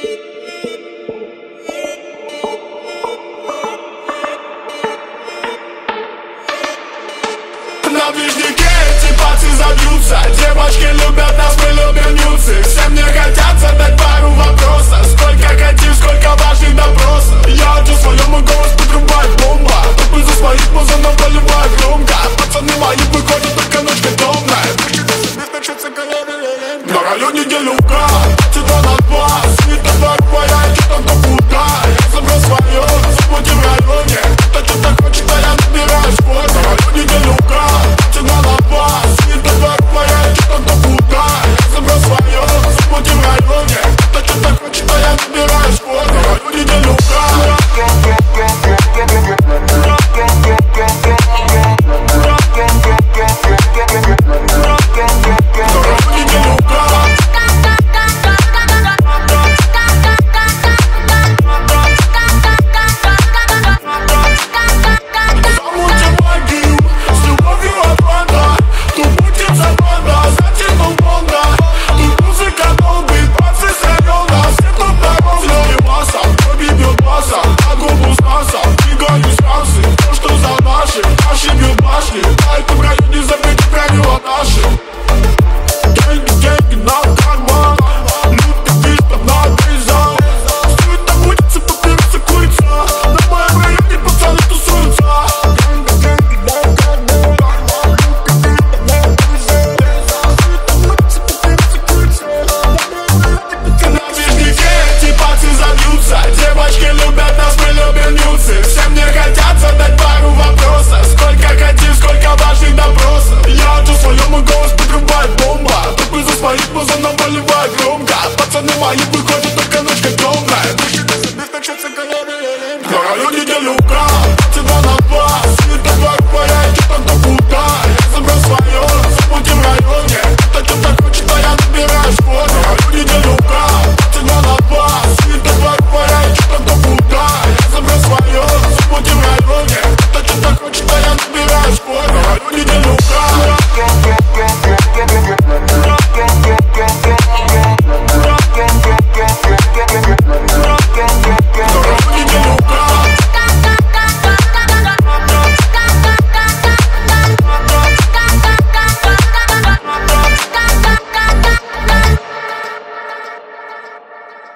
На ближнике эти пацы забьются. Девочки любят нас, мы любим нюцы. Все мне хотят задать пару вопросов. Сколько хотим, сколько важных допросов. Я один своем, мой голос подрубает бомба. Тупы за своих, музыка поливает громко. Пацаны мои выходят, только ночка темная. На районе Делюка, сюда на два. Свита твоя, что там капута. Я забрал свое, забудь в районе. Кто что-то хочет, а я набираю спорт. На районе Делюка, сюда на два. Свита твоя, что там капута. Я забрал свое, забудь в районе. Кто что-то хочет, а я набираю спорт. На районе Делюка. Девочки любят нас, мы любим нюцы. Все мне хотят задать пару вопросов. Сколько хотим, сколько важных допросов. Я один своем, мой голос подрубает бомба. Тупы за своих, музыка поливает громко. Пацаны мои выходят, только ночка темная. На районе Делюка.